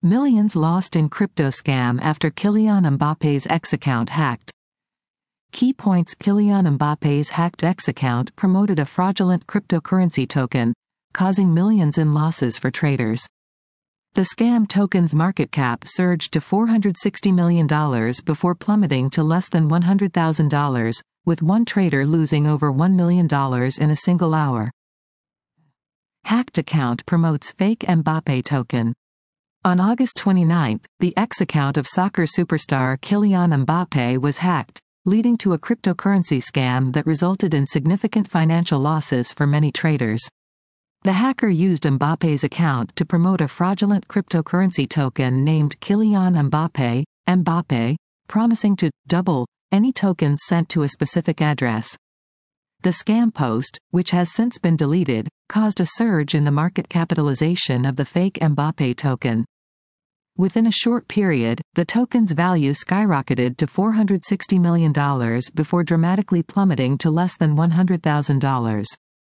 Millions lost in crypto scam after Kylian Mbappe's X account hacked. Key points: Kylian Mbappe's hacked X account promoted a fraudulent cryptocurrency token, causing millions in losses for traders. The scam token's market cap surged to $460 million before plummeting to less than $100,000, with one trader losing over $1 million in a single hour. Hacked account promotes fake Mbappe token. On August 29, the X account of soccer superstar Kylian Mbappe was hacked, leading to a cryptocurrency scam that resulted in significant financial losses for many traders. The hacker used Mbappe's account to promote a fraudulent cryptocurrency token named Kylian Mbappe, promising to double any tokens sent to a specific address. The scam post, which has since been deleted, caused a surge in the market capitalization of the fake Mbappe token. Within a short period, the token's value skyrocketed to $460 million before dramatically plummeting to less than $100,000.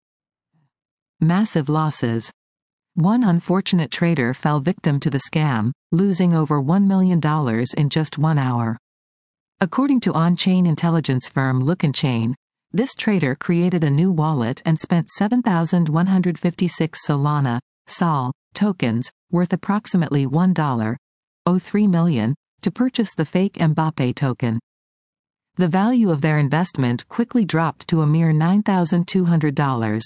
Massive losses. One unfortunate trader fell victim to the scam, losing over $1 million in just 1 hour. According to on-chain intelligence firm Look-N-Chain, this trader created a new wallet and spent 7,156 Solana (SOL) tokens, worth approximately $1.03 million, to purchase the fake Mbappe token. The value of their investment quickly dropped to a mere $9,200.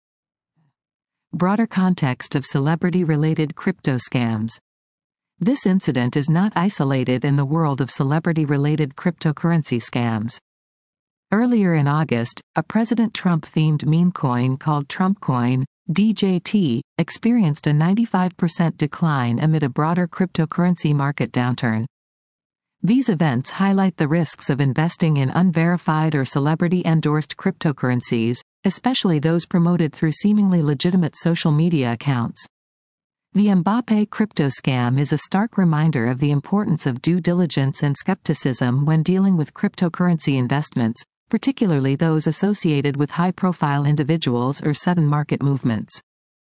Broader context of celebrity-related crypto scams. This incident is not isolated in the world of celebrity-related cryptocurrency scams. Earlier in August, a President Trump-themed meme coin called TrumpCoin, DJT, experienced a 95% decline amid a broader cryptocurrency market downturn. These events highlight the risks of investing in unverified or celebrity-endorsed cryptocurrencies, especially those promoted through seemingly legitimate social media accounts. The Mbappe crypto scam is a stark reminder of the importance of due diligence and skepticism when dealing with cryptocurrency investments, particularly those associated with high-profile individuals or sudden market movements.